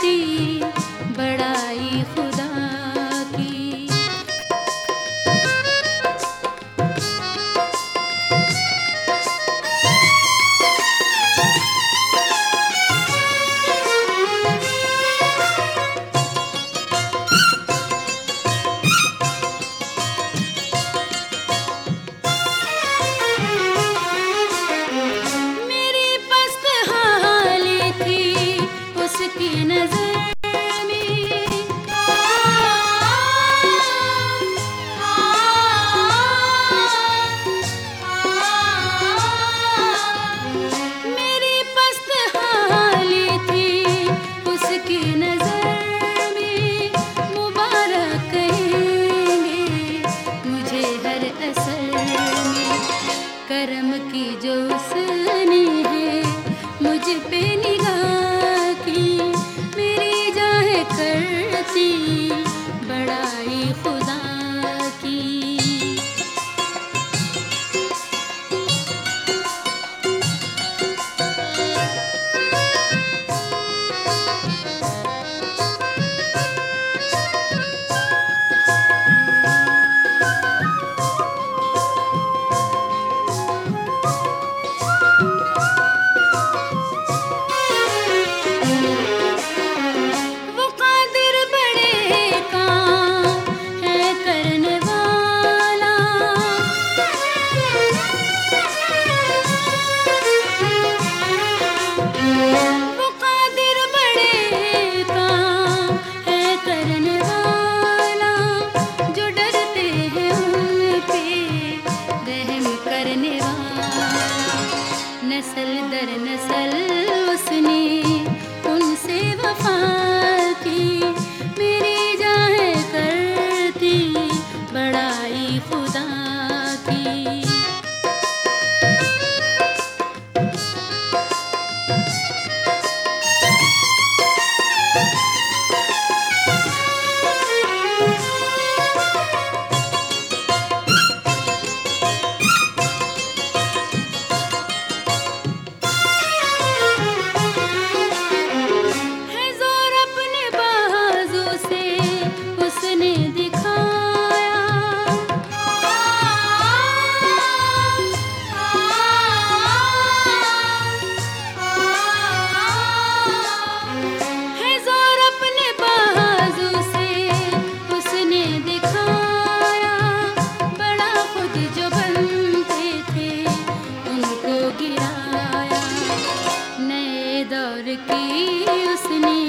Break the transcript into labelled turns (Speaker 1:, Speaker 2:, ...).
Speaker 1: करती बड़ाई खुदा की। मेरी पस्त हाली थी उसकी नजर में, मेरी पस्त हाली थी उसकी नजर में। मुबारक कहेंगे मुझे हर असर में, करम की जो उसने है मुझ पे निगाह की। मेरी जाहे करती बड़ाई खुदा की। वो कादिर बड़े काम है करने वाला, वो कादिर बड़े काम है करने वाला। जो डरते हैं उन पे रहम करने वाला। नस्ल दर नस्ल उसने उनसे वफा की। मेरी जाहे करती बड़ाई खुदा की। है जोर अपने बाजू से उसने दिखाया, है जोर अपने बाजू से उसने दिखाया। बड़ा खुद जो बनते थे उनको गिराया। नए दौर की उसने